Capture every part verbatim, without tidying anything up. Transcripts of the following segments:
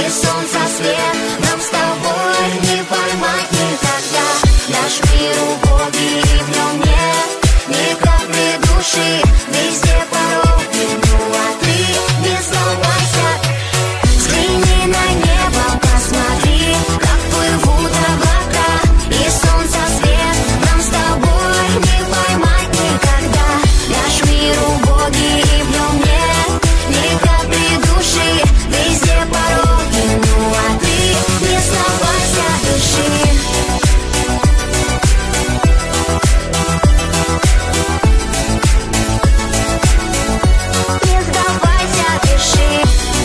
и солнца свет. Нам с тобой не поймать никогда. Наш мир убогий, и в нем нет ни капли души. Везде пороги, ну а ты не сдавайся. Взгляни на небо, посмотри, как плывут облака и солнца свет. Нам с тобой не поймать никогда. Наш мир убогий, и в нем нет ни капли души. Везде пороги, ну а ты не сдавайся, дыши. Не сдавайся, дыши.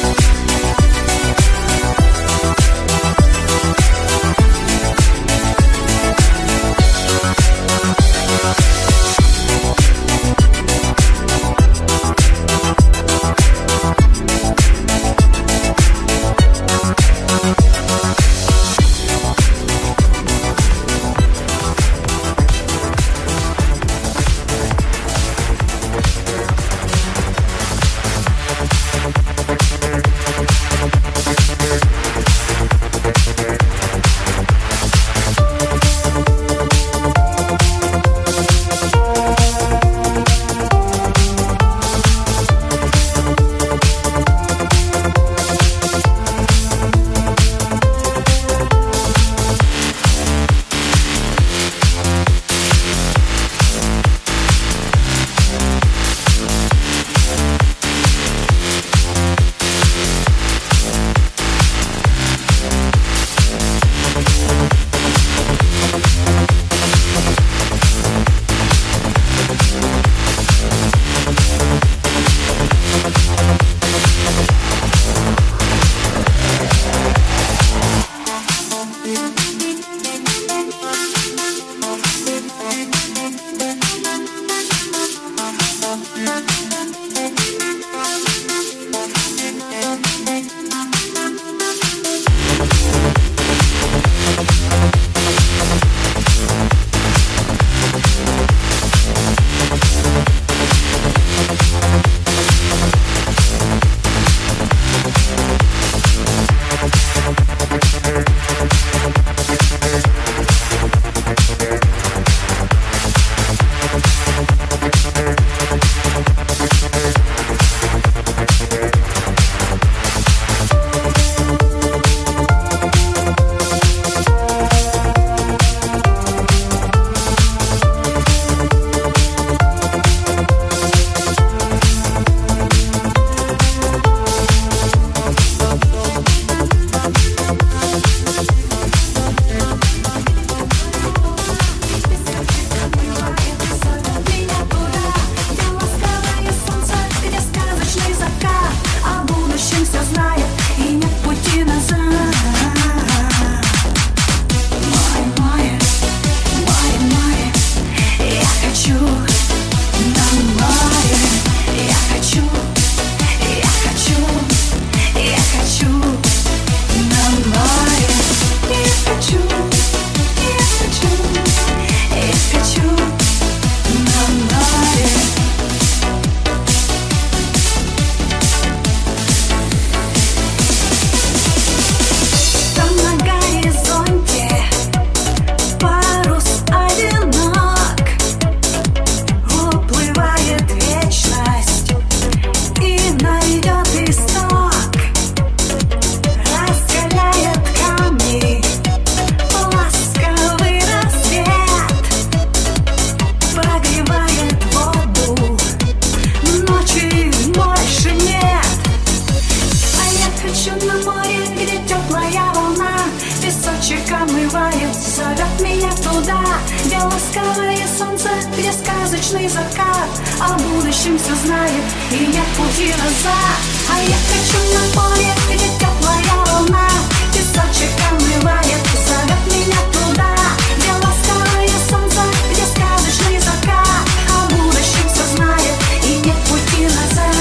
ласковое солнце, где сказочный закат. О будущем все знает и нет пути назад. А я хочу на море, где теплая волна. Песочек омывает, зовет меня туда, где ласковое солнце, где сказочный закат. О будущем все знает и нет пути назад.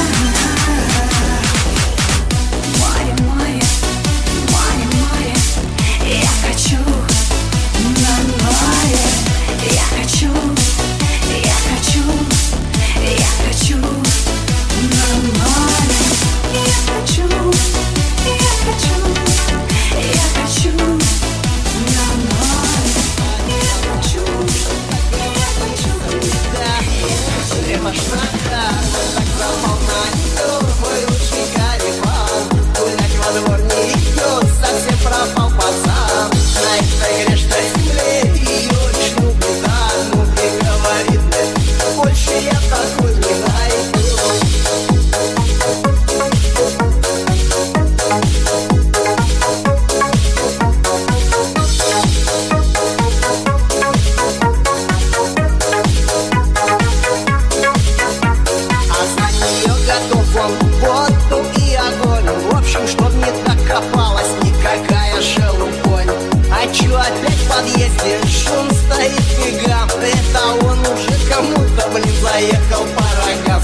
Море, море, море, море, я хочу на море. Я хочу, я хочу, я хочу на море. Я хочу, я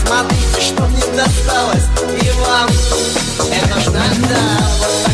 смотрите, что мне досталось. И вам это ж надо.